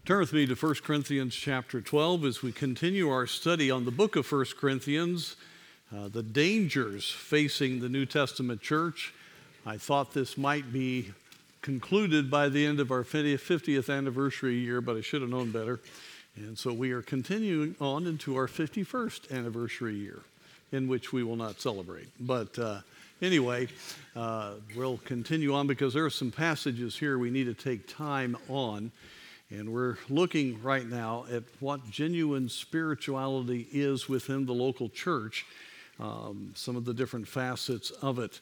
Turn with me to 1 Corinthians chapter 12 as we continue our study on the book of 1 Corinthians, the dangers facing the New Testament church. I thought this might be concluded by the end of our 50th anniversary year, but I should have known better. And so we are continuing on into our 51st anniversary year, in which we will not celebrate. But anyway, we'll continue on because there are some passages here we need to take time on. And we're looking right now at what genuine spirituality is within the local church, some of the different facets of it.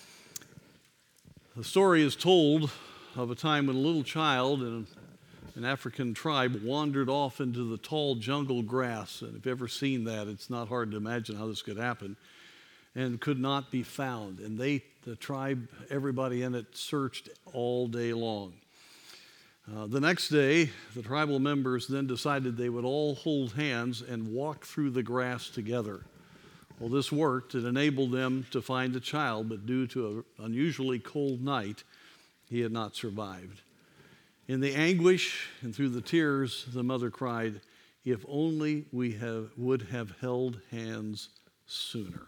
The story is told of a time when a little child in an African tribe wandered off into the tall jungle grass. And if you've ever seen that, it's not hard to imagine how this could happen, and could not be found. And the tribe, everybody in it, searched all day long. The next day, the tribal members then decided they would all hold hands and walk through the grass together. Well, this worked. It enabled them to find the child, but due to an unusually cold night, he had not survived. In the anguish and through the tears, the mother cried, "If only we would have held hands sooner."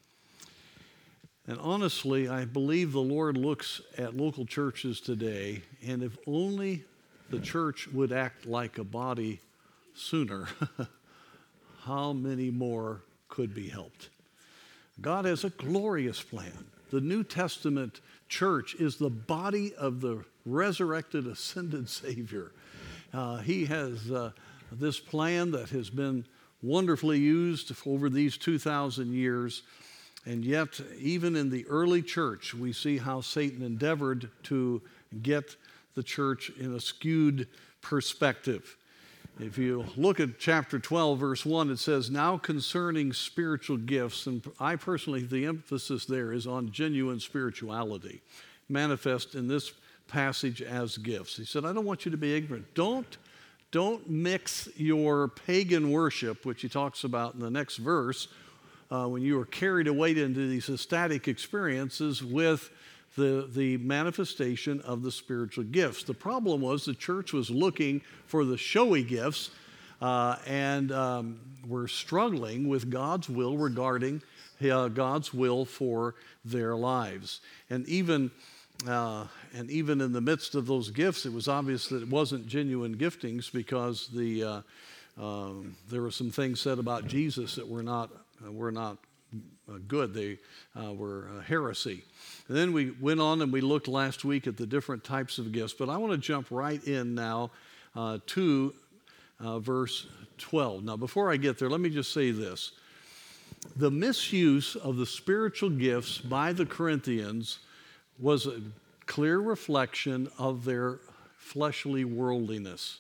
And honestly, I believe the Lord looks at local churches today, and if only the church would act like a body sooner, how many more could be helped? God has a glorious plan. The New Testament church is the body of the resurrected, ascended Savior. He has this plan that has been wonderfully used over these 2,000 years. And yet, even in the early church, we see how Satan endeavored to get the church in a skewed perspective. If you look at chapter 12, verse 1, it says, "Now concerning spiritual gifts," and I personally, the emphasis there is on genuine spirituality, manifest in this passage as gifts. He said, I don't want you to be ignorant. Don't mix your pagan worship, which he talks about in the next verse, when you are carried away into these ecstatic experiences with the manifestation of the spiritual gifts. The problem was the church was looking for the showy gifts and were struggling with God's will regarding God's will for their lives. And even in the midst of those gifts, it was obvious that it wasn't genuine giftings because there were some things said about Jesus that were not good. They were heresy. And then we went on and we looked last week at the different types of gifts. But I want to jump right in now to verse 12. Now, before I get there, let me just say this. The misuse of the spiritual gifts by the Corinthians was a clear reflection of their fleshly worldliness.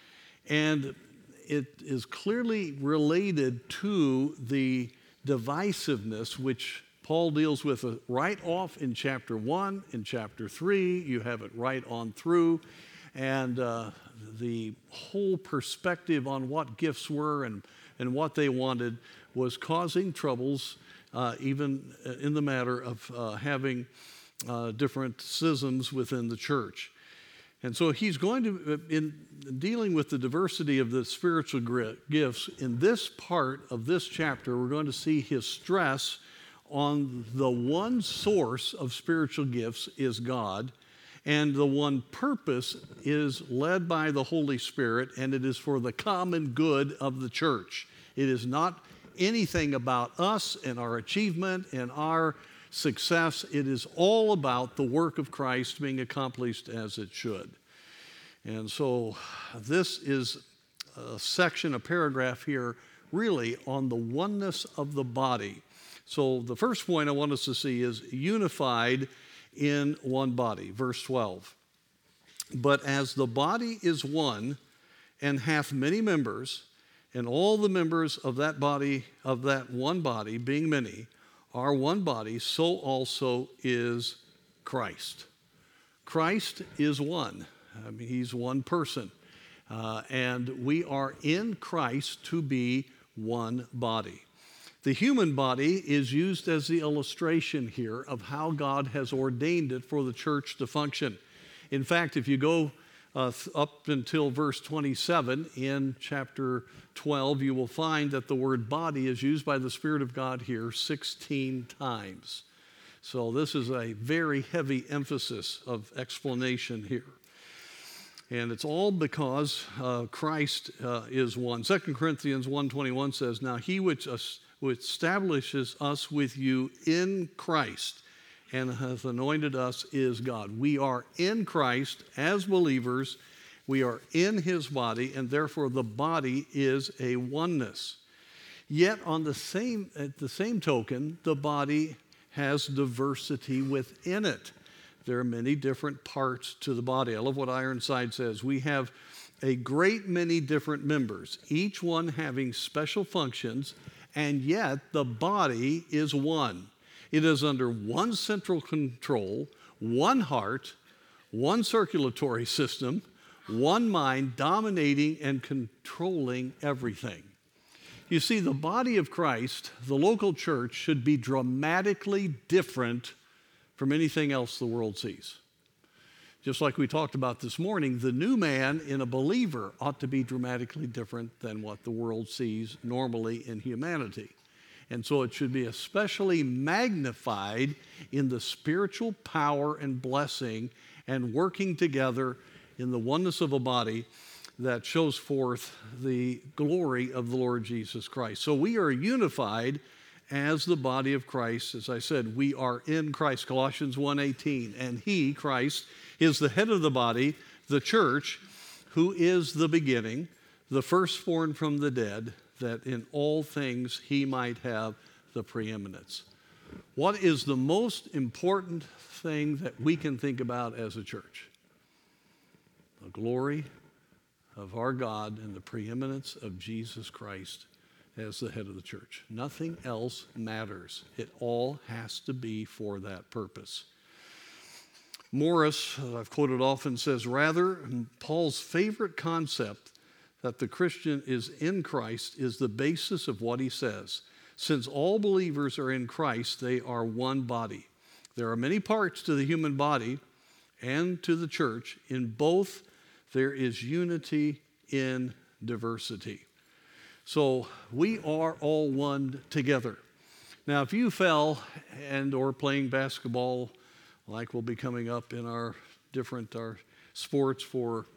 And it is clearly related to the divisiveness which Paul deals with right off in chapter 1, in chapter 3. You have it right on through. And the whole perspective on what gifts were and what they wanted was causing troubles, even in the matter of having different schisms within the church. And so he's going to, in dealing with the diversity of the spiritual gifts, in this part of this chapter, we're going to see his stress on the one source of spiritual gifts is God, and the one purpose is led by the Holy Spirit, and it is for the common good of the church. It is not anything about us and our achievement and our success. It is all about the work of Christ being accomplished as it should. And so this is a section, a paragraph here, really on the oneness of the body. So the first point I want us to see is unified in one body. Verse 12. "But as the body is one and hath many members, and all the members of that body, of that one body, being many, are one body, so also is Christ." Christ is one. I mean, he's one person. And we are in Christ to be one body. The human body is used as the illustration here of how God has ordained it for the church to function. In fact, if you go up until verse 27 in chapter 12, you will find that the word body is used by the Spirit of God here 16 times. So this is a very heavy emphasis of explanation here. And it's all because Christ is one. 2 Corinthians 1:21 says, "Now he which establishes us with you in Christ and hath anointed us is God." We are in Christ as believers. We are in his body, and therefore the body is a oneness. Yet at the same token, the body has diversity within it. There are many different parts to the body. I love what Ironside says. We have a great many different members, each one having special functions, and yet the body is one. It is under one central control, one heart, one circulatory system, one mind dominating and controlling everything. You see, the body of Christ, the local church, should be dramatically different from anything else the world sees. Just like we talked about this morning, the new man in a believer ought to be dramatically different than what the world sees normally in humanity. And so it should be especially magnified in the spiritual power and blessing and working together in the oneness of a body that shows forth the glory of the Lord Jesus Christ. So we are unified as the body of Christ. As I said, we are in Christ, Colossians 1:18, and he, Christ, is the head of the body, the church, who is the beginning, the firstborn from the dead, that in all things he might have the preeminence. What is the most important thing that we can think about as a church? The glory of our God and the preeminence of Jesus Christ as the head of the church. Nothing else matters. It all has to be for that purpose. Morris, I've quoted often, says, rather, Paul's favorite concept that the Christian is in Christ is the basis of what he says. Since all believers are in Christ, they are one body. There are many parts to the human body and to the church. In both, there is unity in diversity. So we are all one together. Now, if you fell or playing basketball, like will be coming up in our sports for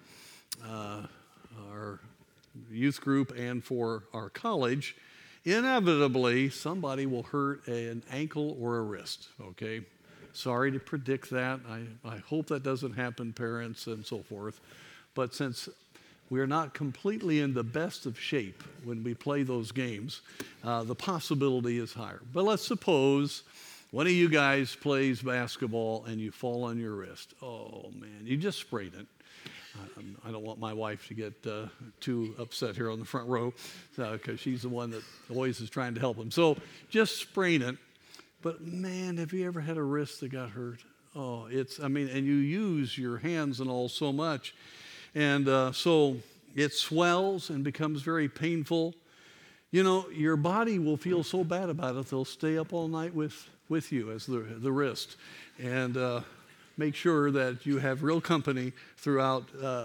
our youth group and for our college, inevitably somebody will hurt an ankle or a wrist, okay? Sorry to predict that. I hope that doesn't happen, parents and so forth. But since we are not completely in the best of shape when we play those games, the possibility is higher. But let's suppose one of you guys plays basketball and you fall on your wrist. Oh, man, you just sprained it. I don't want my wife to get too upset here on the front row because she's the one that always is trying to help him. So just sprain it. But, man, have you ever had a wrist that got hurt? Oh, and you use your hands and all so much. And so it swells and becomes very painful. You know, your body will feel so bad about it, they'll stay up all night with you as the wrist. And make sure that you have real company throughout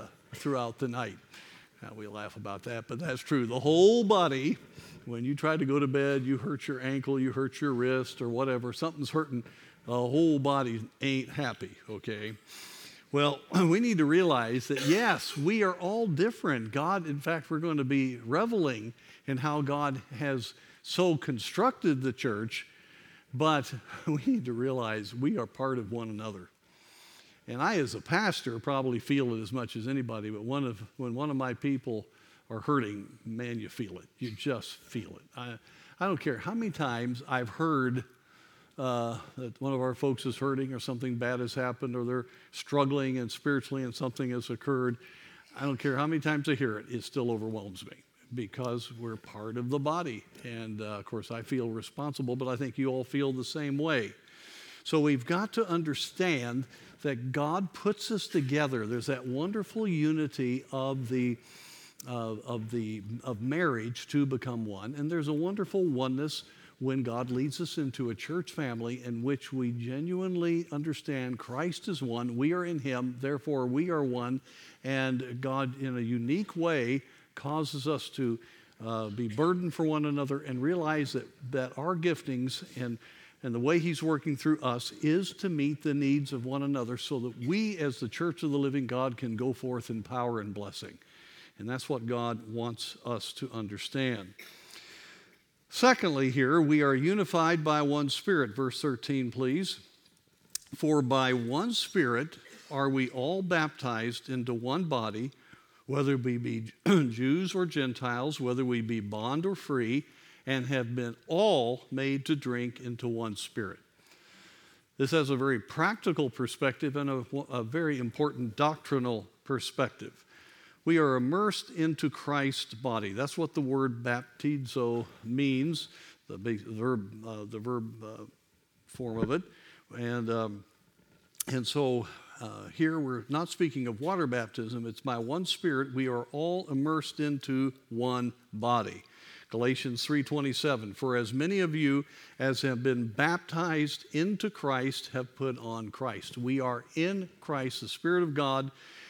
the night. We laugh about that, but that's true. The whole body, when you try to go to bed, you hurt your ankle, you hurt your wrist or whatever, something's hurting, the whole body ain't happy, okay? Well, we need to realize that, yes, we are all different. God, in fact, we're going to be reveling in how God has so constructed the church, but we need to realize we are part of one another. And I, as a pastor, probably feel it as much as anybody, but when one of my people are hurting, man, you feel it. You just feel it. I don't care how many times I've heard that one of our folks is hurting or something bad has happened or they're struggling and spiritually and something has occurred. I don't care how many times I hear it, it still overwhelms me because we're part of the body. And, of course, I feel responsible, but I think you all feel the same way. So we've got to understand that God puts us together. There's that wonderful unity of marriage to become one, and there's a wonderful oneness when God leads us into a church family in which we genuinely understand Christ is one, we are in him, therefore we are one, and God in a unique way causes us to be burdened for one another and realize that our giftings and the way he's working through us is to meet the needs of one another so that we as the church of the living God can go forth in power and blessing. And that's what God wants us to understand. Secondly, here, we are unified by one Spirit. Verse 13, please. For by one Spirit are we all baptized into one body, whether we be Jews or Gentiles, whether we be bond or free, and have been all made to drink into one Spirit. This has a very practical perspective and a very important doctrinal perspective. We are immersed into Christ's body. That's what the word baptizo means, the verb form of it. And so here we're not speaking of water baptism. It's by one Spirit. We are all immersed into one body. Galatians 3:27, for as many of you as have been baptized into Christ have put on Christ. We are in Christ. The Spirit of God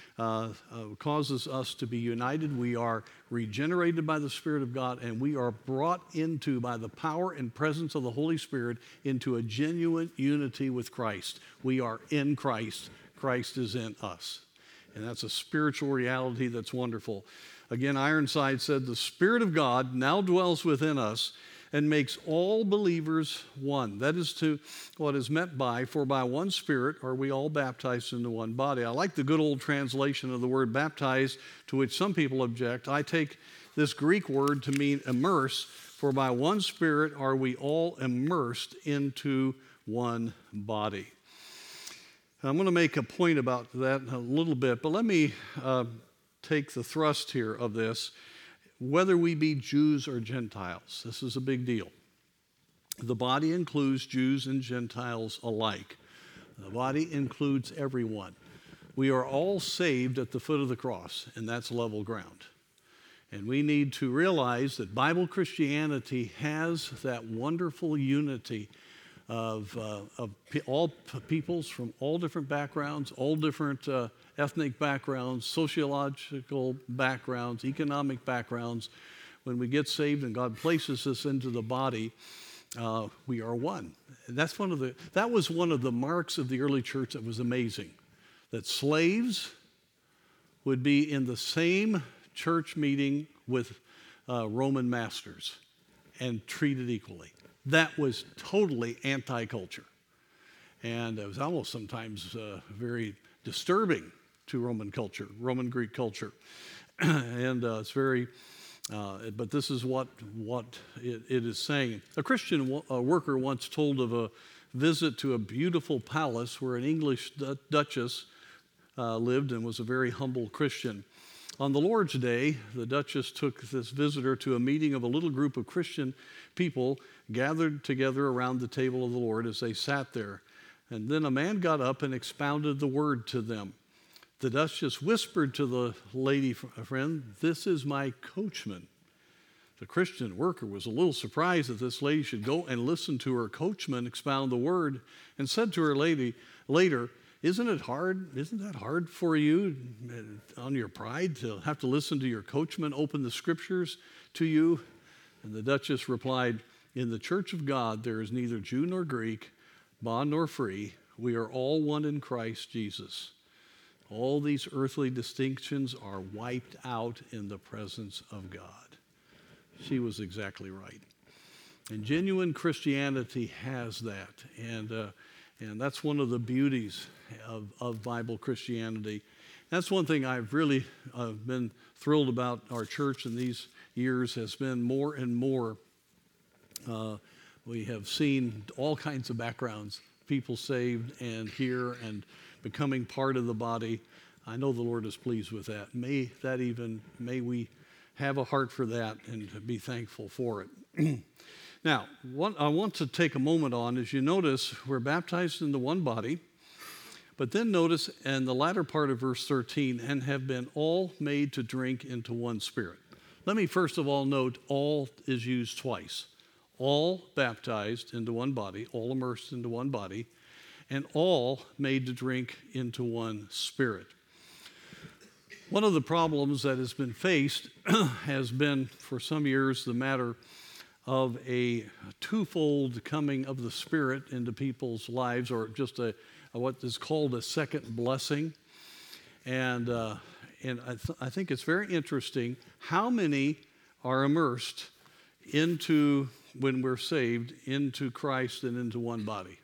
causes us to be united. We are regenerated by the Spirit of God, and we are brought into, by the power and presence of the Holy Spirit, into a genuine unity with Christ. We are in Christ. Christ is in us. And that's a spiritual reality that's wonderful. Again, Ironside said, the Spirit of God now dwells within us and makes all believers one. That is to what is meant by, for by one Spirit are we all baptized into one body. I like the good old translation of the word baptized, to which some people object. I take this Greek word to mean immerse, for by one Spirit are we all immersed into one body. I'm going to make a point about that in a little bit, but let me take the thrust here of this. Whether we be Jews or Gentiles, this is a big deal. The body includes Jews and Gentiles alike. The body includes everyone. We are all saved at the foot of the cross, and that's level ground. And we need to realize that Bible Christianity has that wonderful unity of all peoples from all different backgrounds, all different ethnic backgrounds, sociological backgrounds, economic backgrounds. When we get saved and God places us into the body, we are one. And that was one of the marks of the early church that was amazing, that slaves would be in the same church meeting with Roman masters and treated equally. That was totally anti-culture. And it was almost sometimes very disturbing to Roman culture, Roman Greek culture. And it's very, but this is what it is saying. A Christian worker once told of a visit to a beautiful palace where an English duchess lived and was a very humble Christian. On the Lord's Day, the Duchess took this visitor to a meeting of a little group of Christian people gathered together around the table of the Lord as they sat there. And then a man got up and expounded the word to them. The Duchess whispered to the lady friend, "This is my coachman." The Christian worker was a little surprised that this lady should go and listen to her coachman expound the word, and said to her later, Isn't that hard for you on your pride to have to listen to your coachman open the scriptures to you? And the Duchess replied, in the church of God, there is neither Jew nor Greek, bond nor free. We are all one in Christ Jesus. All these earthly distinctions are wiped out in the presence of God. She was exactly right. And genuine Christianity has that. And that's one of the beauties of Bible Christianity. That's one thing I've really been thrilled about our church in these years has been more and more. We have seen all kinds of backgrounds, people saved and here and becoming part of the body. I know the Lord is pleased with that. May we have a heart for that and be thankful for it. Now, what I want to take a moment on is you notice we're baptized into one body, but then notice in the latter part of verse 13, and have been all made to drink into one Spirit. Let me first of all note all is used twice. all baptized into one body, all immersed into one body, and all made to drink into one Spirit. One of the problems that has been faced has been for some years the matter of a twofold coming of the Spirit into people's lives, or just a what is called a second blessing. And I think it's very interesting how many are immersed into, when we're saved, into Christ and into one body.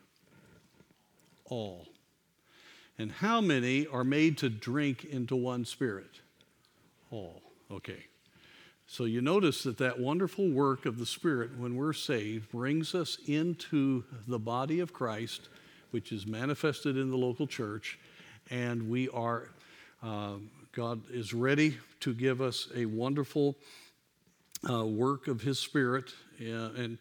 All. And how many are made to drink into one Spirit? All. Okay. So you notice that wonderful work of the Spirit when we're saved brings us into the body of Christ, which is manifested in the local church, and we are, God is ready to give us a wonderful work of His Spirit. And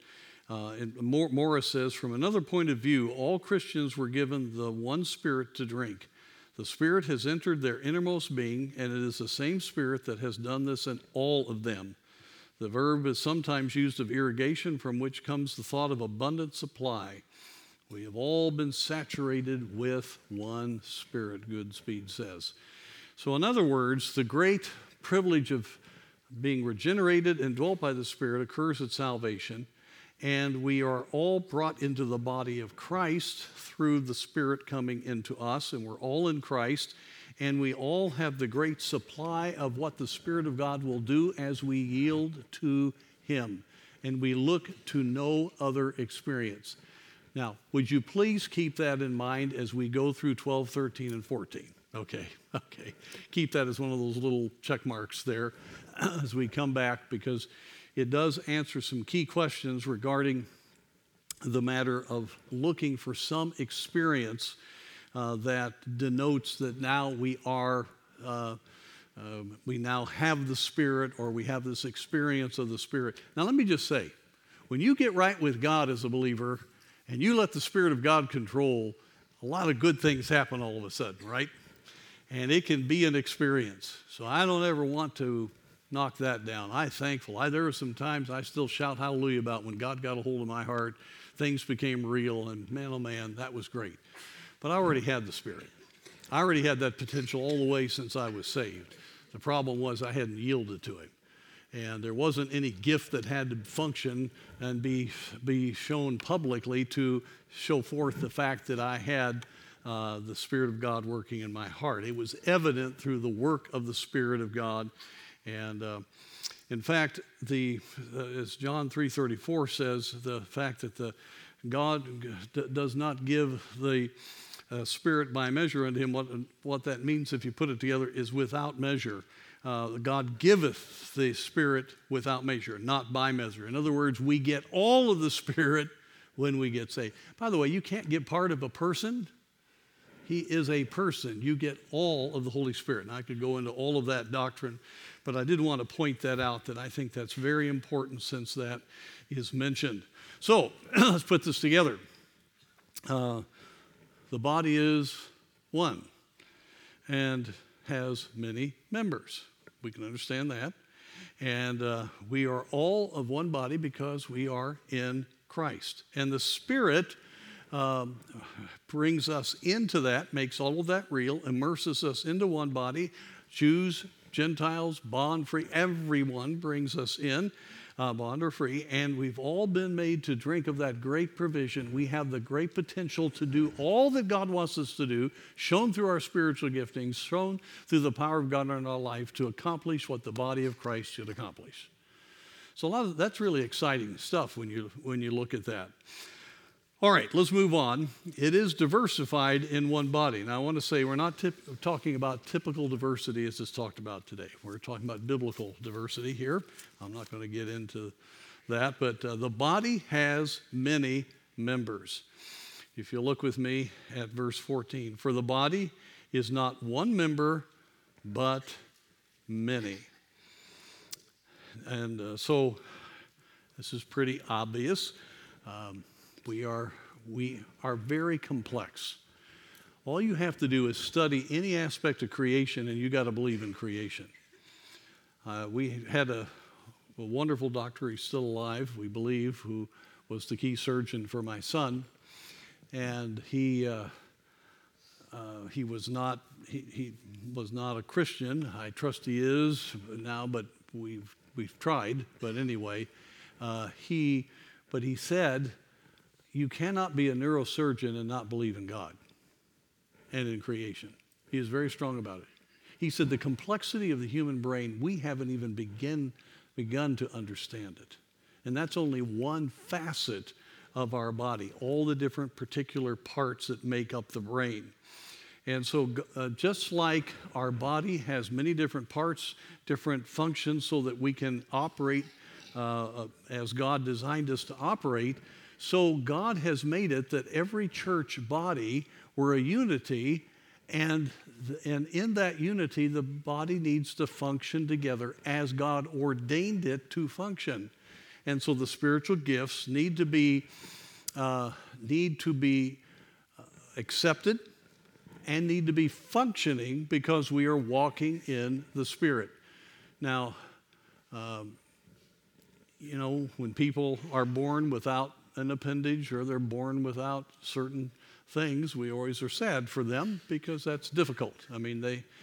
Morris says, from another point of view, all Christians were given the one Spirit to drink. The Spirit has entered their innermost being, and it is the same Spirit that has done this in all of them. The verb is sometimes used of irrigation, from which comes the thought of abundant supply. We have all been saturated with one Spirit, Goodspeed says. So in other words, the great privilege of being regenerated and dwelt by the Spirit occurs at salvation, and we are all brought into the body of Christ through the Spirit coming into us, and we're all in Christ, and we all have the great supply of what the Spirit of God will do as we yield to Him, and we look to no other experience. Now, would you please keep that in mind as we go through 12, 13, and 14? Okay. Keep that as one of those little check marks there as we come back, because it does answer some key questions regarding the matter of looking for some experience that denotes that now we now have the Spirit, or we have this experience of the Spirit. Now, let me just say, when you get right with God as a believer and you let the Spirit of God control, a lot of good things happen all of a sudden, right? And it can be an experience. So I don't ever want to knock that down. I'm thankful. There are some times I still shout hallelujah about when God got a hold of my heart, things became real, and man, oh man, that was great. But I already had the Spirit. I already had that potential all the way since I was saved. The problem was I hadn't yielded to it. And there wasn't any gift that had to function and be shown publicly to show forth the fact that I had the Spirit of God working in my heart. It was evident through the work of the Spirit of God. And in fact, as John 3:34 says, the fact that God does not give the Spirit by measure unto him, what that means, if you put it together, is without measure. God giveth the Spirit without measure, not by measure. In other words, we get all of the Spirit when we get saved. By the way, you can't get part of a person. He is a person. You get all of the Holy Spirit. And I could go into all of that doctrine, but I did want to point that out, that I think that's very important since that is mentioned. So let's put this together. The body is one and has many members. We can understand that. And we are all of one body because we are in Christ. And the Spirit brings us into that, makes all of that real, immerses us into one body. Jews, Gentiles, bond free, everyone brings us in, bond or free, and we've all been made to drink of that great provision. We have the great potential to do all that God wants us to do, shown through our spiritual giftings, shown through the power of God in our life, to accomplish what the body of Christ should accomplish. So that's really exciting stuff when you look at that. All right, let's move on. It is diversified in one body. Now, I want to say we're not talking about typical diversity as it's talked about today. We're talking about biblical diversity here. I'm not going to get into that, but the body has many members. If you look with me at verse 14, for the body is not one member, but many. And so this is pretty obvious. We are very complex. All you have to do is study any aspect of creation, and you got to believe in creation. We had a wonderful doctor, he's still alive, we believe, who was the key surgeon for my son, and he was not a Christian. I trust he is now, but we've tried. But anyway, he said, you cannot be a neurosurgeon and not believe in God and in creation. He is very strong about it. He said the complexity of the human brain, we haven't even begun to understand it. And that's only one facet of our body, all the different particular parts that make up the brain. And so just like our body has many different parts, different functions so that we can operate as God designed us to operate, so God has made it that every church body, we're a unity, and in that unity, the body needs to function together as God ordained it to function. And so the spiritual gifts need to be accepted and need to be functioning because we are walking in the Spirit. Now, when people are born without an appendage or they're born without certain things, we always are sad for them because that's difficult. I mean,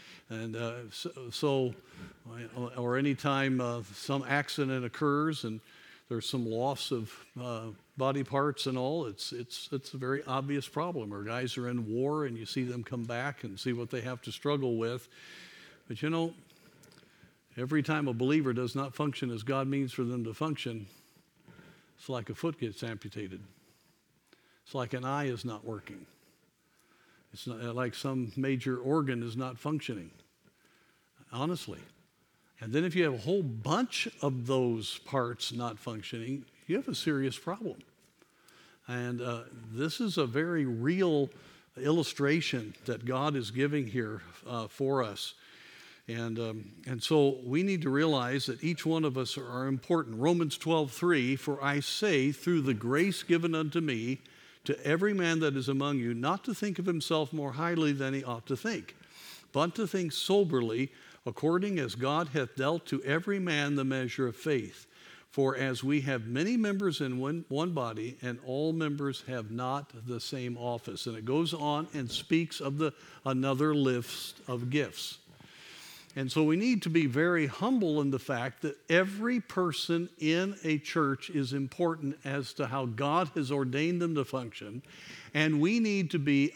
or anytime some accident occurs and there's some loss of body parts and all, it's a very obvious problem. Or guys are in war and you see them come back and see what they have to struggle with. But every time a believer does not function as God means for them to function, it's like a foot gets amputated. It's like an eye is not working. It's not like some major organ is not functioning, honestly. And then if you have a whole bunch of those parts not functioning, you have a serious problem. And this is a very real illustration that God is giving here for us. And so we need to realize that each one of us are important. Romans 12:3, for I say, through the grace given unto me, to every man that is among you, not to think of himself more highly than he ought to think, but to think soberly, according as God hath dealt to every man the measure of faith. For as we have many members in one body, and all members have not the same office. And it goes on and speaks of another list of gifts. And so we need to be very humble in the fact that every person in a church is important as to how God has ordained them to function. And we need to be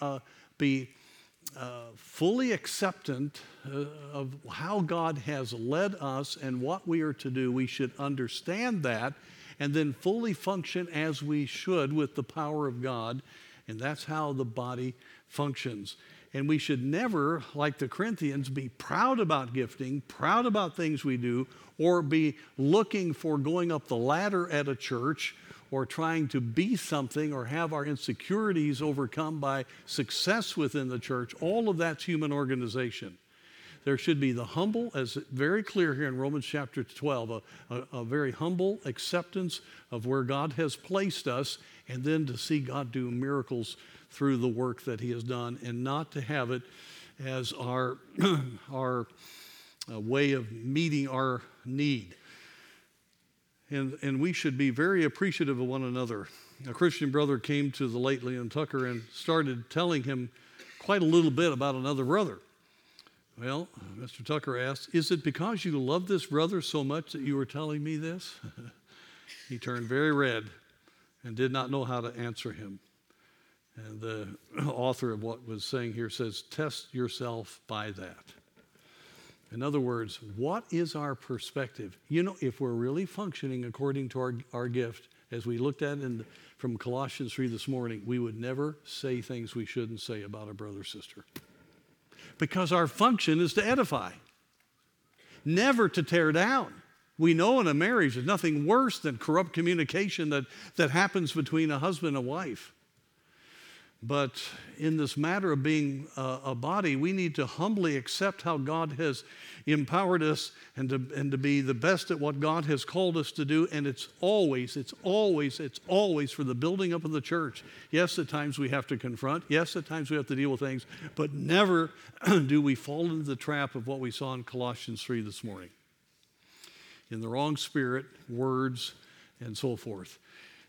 fully acceptant of how God has led us and what we are to do. We should understand that and then fully function as we should with the power of God. And that's how the body functions. And we should never, like the Corinthians, be proud about gifting, proud about things we do, or be looking for going up the ladder at a church or trying to be something or have our insecurities overcome by success within the church. All of that's human organization. There should be the humble, as very clear here in Romans chapter 12, a very humble acceptance of where God has placed us, and then to see God do miracles through the work that he has done, and not to have it as our way of meeting our need. And we should be very appreciative of one another. A Christian brother came to the late Leon Tucker and started telling him quite a little bit about another brother. Well, Mr. Tucker asked, is it because you love this brother so much that you were telling me this? He turned very red and did not know how to answer him. And the author of what was saying here says, test yourself by that. In other words, what is our perspective? If we're really functioning according to our gift, as we looked at from Colossians 3 this morning, we would never say things we shouldn't say about a brother or sister. Because our function is to edify, never to tear down. We know in a marriage there's nothing worse than corrupt communication that happens between a husband and wife. But in this matter of being a body, we need to humbly accept how God has empowered us and to be the best at what God has called us to do. And it's always for the building up of the church. Yes, at times we have to confront. Yes, at times we have to deal with things. But never do we fall into the trap of what we saw in Colossians 3 this morning. In the wrong spirit, words, and so forth.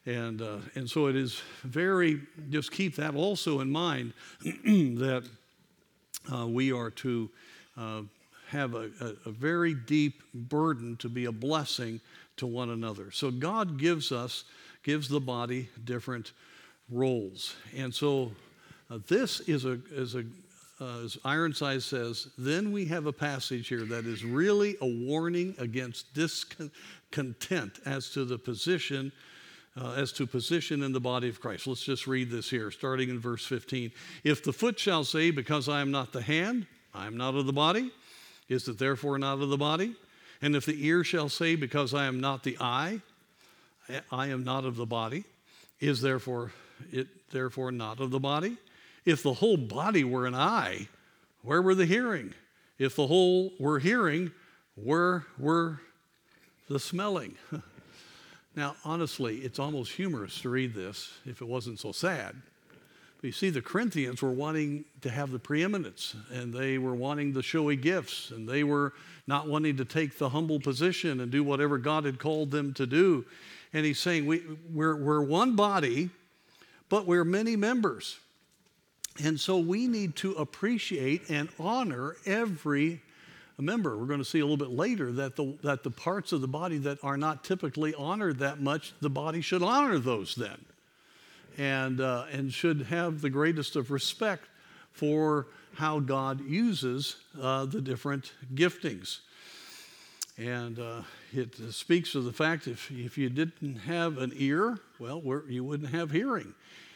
And so it is just keep that also in mind that we are to have a very deep burden to be a blessing to one another. So God gives the body different roles. And so this is as Ironside says, then we have a passage here that is really a warning against discontent as to position in the body of Christ. Let's just read this here, starting in verse 15. If the foot shall say, because I am not the hand, I am not of the body, is it therefore not of the body? And if the ear shall say, because I am not the eye, I am not of the body, is it therefore not of the body? If the whole body were an eye, where were the hearing? If the whole were hearing, where were the smelling? Now, honestly, it's almost humorous to read this if it wasn't so sad. But you see, the Corinthians were wanting to have the preeminence, and they were wanting the showy gifts, and they were not wanting to take the humble position and do whatever God had called them to do. And he's saying, we're one body, but we're many members. And so we need to appreciate and honor every member. We're going to see a little bit later that the parts of the body that are not typically honored that much, the body should honor those then, and should have the greatest of respect for how God uses the different giftings. And it speaks of the fact if you didn't have an ear, well, you wouldn't have hearing.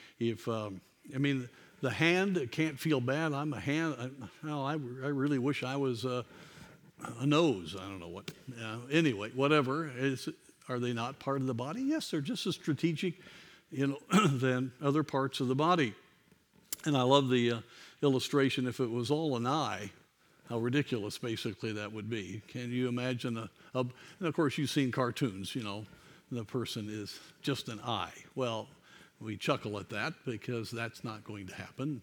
The hand can't feel bad. I'm a hand. I really wish I was a nose. I don't know what. Anyway, whatever. Are they not part of the body? Yes, they're just as strategic, than other parts of the body. And I love the illustration. If it was all an eye, how ridiculous basically that would be. Can you imagine and of course you've seen cartoons. The person is just an eye. Well, we chuckle at that because that's not going to happen.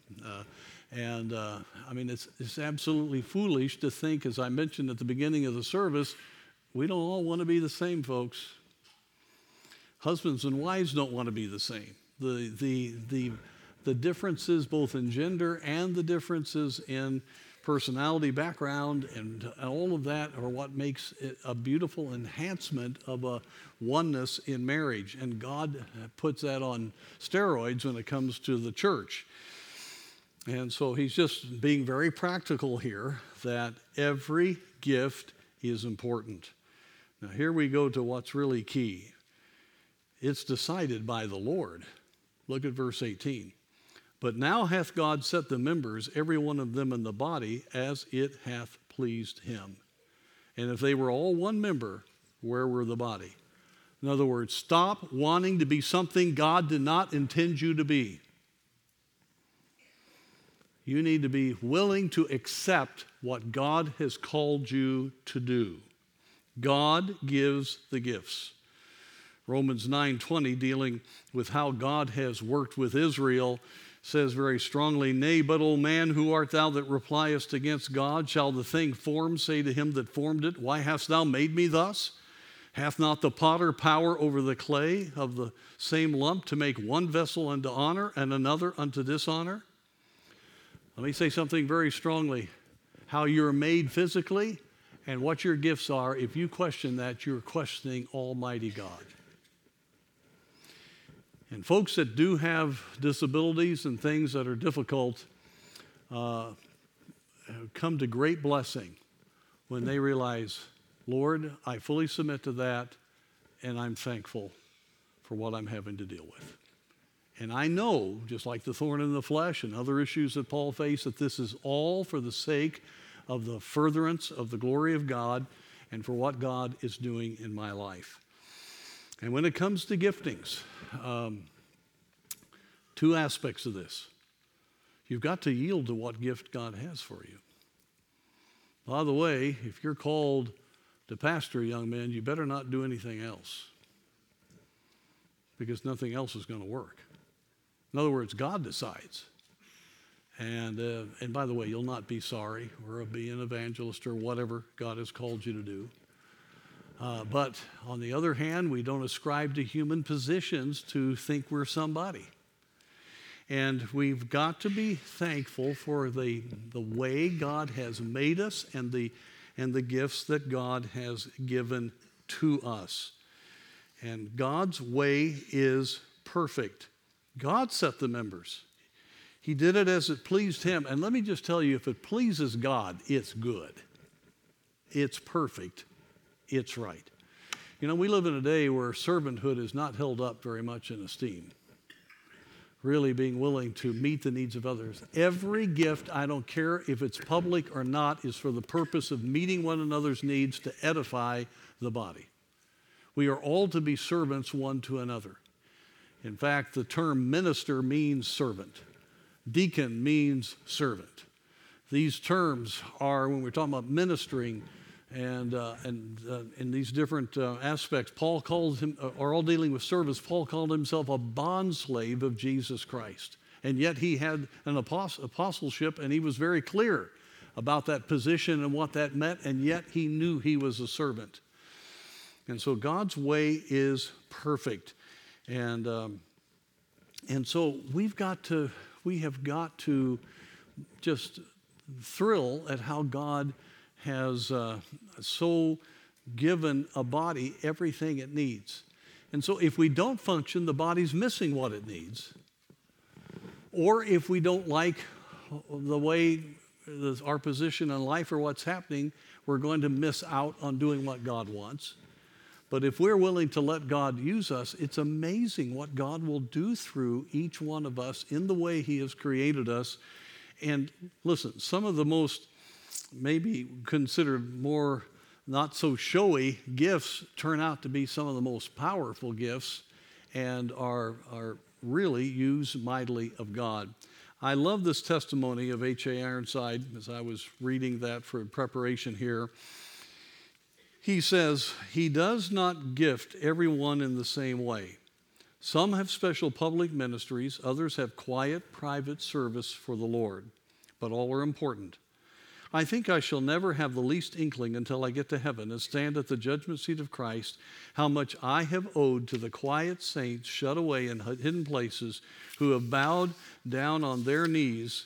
It's absolutely foolish to think, as I mentioned at the beginning of the service, we don't all want to be the same, folks. Husbands and wives don't want to be the same. The differences both in gender and the differences in personality, background, and all of that are what makes it a beautiful enhancement of a oneness in marriage. And God puts that on steroids when it comes to the church. And so he's just being very practical here that every gift is important. Now here we go to what's really key. It's decided by the Lord. Look at verse 18. But now hath God set the members, every one of them in the body, as it hath pleased him. And if they were all one member, where were the body? In other words, stop wanting to be something God did not intend you to be. You need to be willing to accept what God has called you to do. God gives the gifts. Romans 9:20, dealing with how God has worked with Israel, says very strongly, Nay, but, O man, who art thou that repliest against God? Shall the thing formed say to him that formed it, Why hast thou made me thus? Hath not the potter power over the clay of the same lump to make one vessel unto honor and another unto dishonor? Let me say something very strongly. How you're made physically and what your gifts are, if you question that, you're questioning Almighty God. And folks that do have disabilities and things that are difficult come to great blessing when they realize, Lord, I fully submit to that, and I'm thankful for what I'm having to deal with. And I know, just like the thorn in the flesh and other issues that Paul faced, that this is all for the sake of the furtherance of the glory of God and for what God is doing in my life. And when it comes to giftings, two aspects of this. You've got to yield to what gift God has for you. By the way, if you're called to pastor, young men, you better not do anything else, because nothing else is going to work. In other words, God decides. And by the way, you'll not be sorry or be an evangelist or whatever God has called you to do. But on the other hand, we don't ascribe to human positions to think we're somebody. And we've got to be thankful for the way God has made us and the gifts that God has given to us. And God's way is perfect. God set the members. He did it as it pleased him. And let me just tell you, if it pleases God, it's good. It's perfect. It's right. You know, we live in a day where servanthood is not held up very much in esteem. Really being willing to meet the needs of others. Every gift, I don't care if it's public or not, is for the purpose of meeting one another's needs to edify the body. We are all to be servants one to another. In fact, the term minister means servant. Deacon means servant. These terms are, when we're talking about ministering, and in these different aspects, Paul calls him, are all dealing with service. Paul called himself a bondslave of Jesus Christ. And yet he had an apostleship, and he was very clear about that position and what that meant, and yet he knew he was a servant. And so God's way is perfect. And so we have got to just thrill at how God has so given a body everything it needs. And so if we don't function, the body's missing what it needs. Or if we don't like the way our position in life or what's happening, we're going to miss out on doing what God wants. But if we're willing to let God use us, it's amazing what God will do through each one of us in the way he has created us. And listen, some of the most maybe considered more not so showy gifts turn out to be some of the most powerful gifts and are really used mightily of God. I love this testimony of H.A. Ironside as I was reading that for preparation here. He says, he does not gift everyone in the same way. Some have special public ministries, others have quiet, private service for the Lord, but all are important. I think I shall never have the least inkling until I get to heaven and stand at the judgment seat of Christ how much I have owed to the quiet saints shut away in hidden places who have bowed down on their knees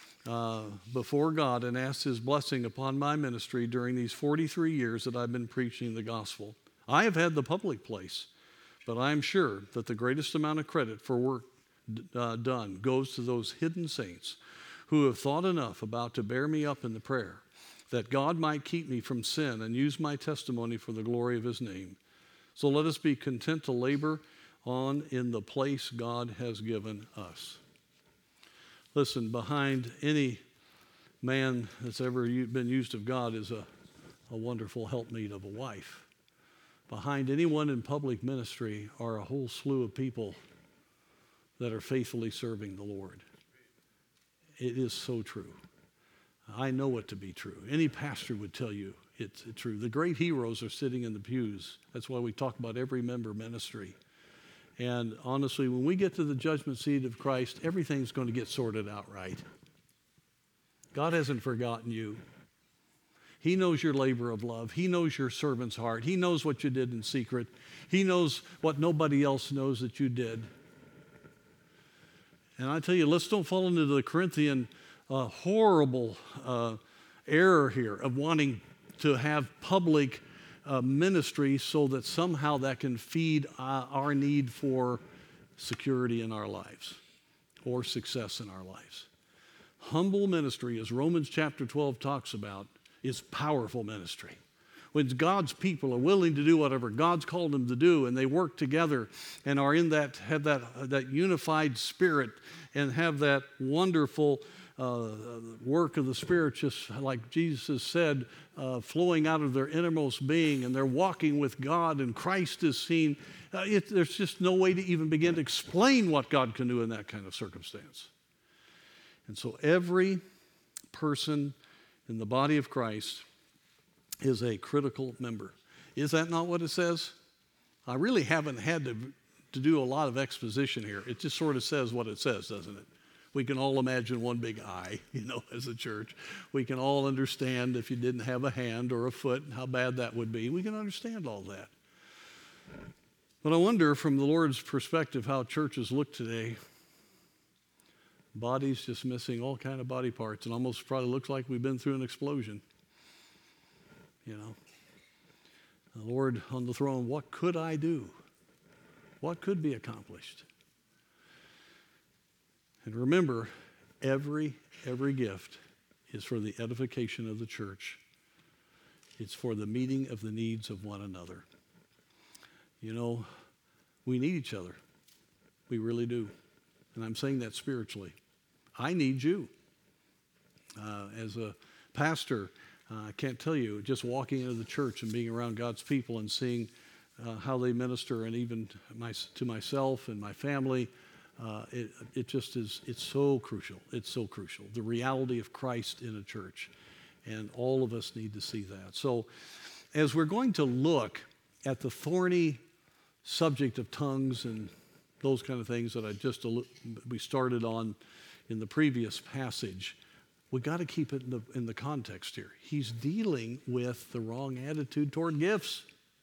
before God and asked his blessing upon my ministry during these 43 years that I've been preaching the gospel. I have had the public place, but I am sure that the greatest amount of credit for work done goes to those hidden saints who have thought enough about to bear me up in the prayer that God might keep me from sin and use my testimony for the glory of his name. So let us be content to labor on in the place God has given us. Listen, behind any man that's ever been used of God is a wonderful helpmeet of a wife. Behind anyone in public ministry are a whole slew of people that are faithfully serving the Lord. It is so true. I know it to be true. Any pastor would tell you it's true. The great heroes are sitting in the pews. That's why we talk about every member ministry. And honestly, when we get to the judgment seat of Christ, everything's going to get sorted out right. God hasn't forgotten you. He knows your labor of love. He knows your servant's heart. He knows what you did in secret. He knows what nobody else knows that you did. And I tell you, let's don't fall into the Corinthian horrible error here of wanting to have public ministry so that somehow that can feed our need for security in our lives or success in our lives. Humble ministry, as Romans chapter 12 talks about, is powerful ministry. When God's people are willing to do whatever God's called them to do, and they work together and are in that, have that unified spirit and have that wonderful work of the Spirit, just like Jesus said, flowing out of their innermost being, and they're walking with God, and Christ is seen. There's just no way to even begin to explain what God can do in that kind of circumstance. And so every person in the body of Christ is a critical member. Is that not what it says? I really haven't had to do a lot of exposition here. It just sort of says what it says, doesn't it? We can all imagine one big eye, as a church. We can all understand if you didn't have a hand or a foot, how bad that would be. We can understand all that. But I wonder, from the Lord's perspective, how churches look today. Bodies just missing all kind of body parts. It almost probably looks like we've been through an explosion. The Lord on the throne, what could I do? What could be accomplished? And remember, every gift is for the edification of the church. It's for the meeting of the needs of one another. We need each other. We really do. And I'm saying that spiritually. I need you. As a pastor, I can't tell you, just walking into the church and being around God's people and seeing how they minister, and even to myself and my family, it just is, it's so crucial. It's so crucial. The reality of Christ in a church. And all of us need to see that. So as we're going to look at the thorny subject of tongues and those kind of things that we started on in the previous passage, we got to keep it in the context here. He's dealing with the wrong attitude toward gifts.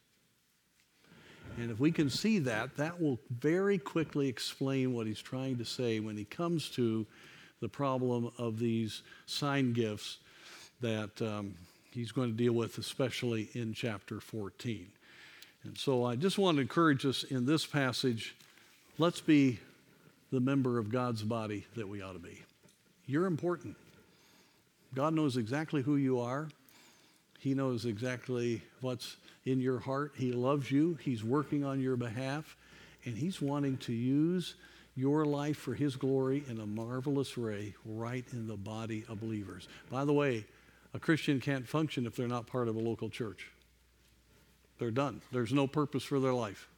And if we can see that, that will very quickly explain what he's trying to say when he comes to the problem of these sign gifts that he's going to deal with, especially in chapter 14. And so I just want to encourage us in this passage, let's be the member of God's body that we ought to be. You're important. God knows exactly who you are. He knows exactly what's in your heart. He loves you. He's working on your behalf. And he's wanting to use your life for his glory in a marvelous way right in the body of believers. By the way, a Christian can't function if they're not part of a local church. They're done. There's no purpose for their life.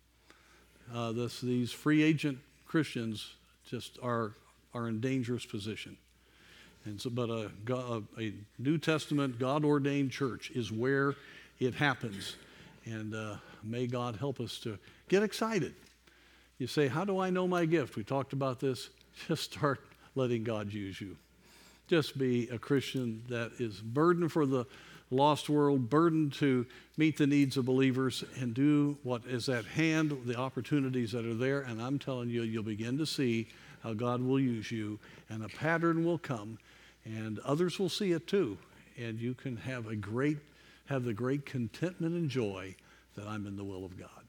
These free agent Christians just are in dangerous position. And so, but a New Testament, God-ordained church is where it happens. And may God help us to get excited. You say, how do I know my gift? We talked about this. Just start letting God use you. Just be a Christian that is burdened for the lost world, burdened to meet the needs of believers, and do what is at hand, the opportunities that are there. And I'm telling you, you'll begin to see how God will use you, and a pattern will come, and others will see it too. And you can have the great contentment and joy that I'm in the will of God.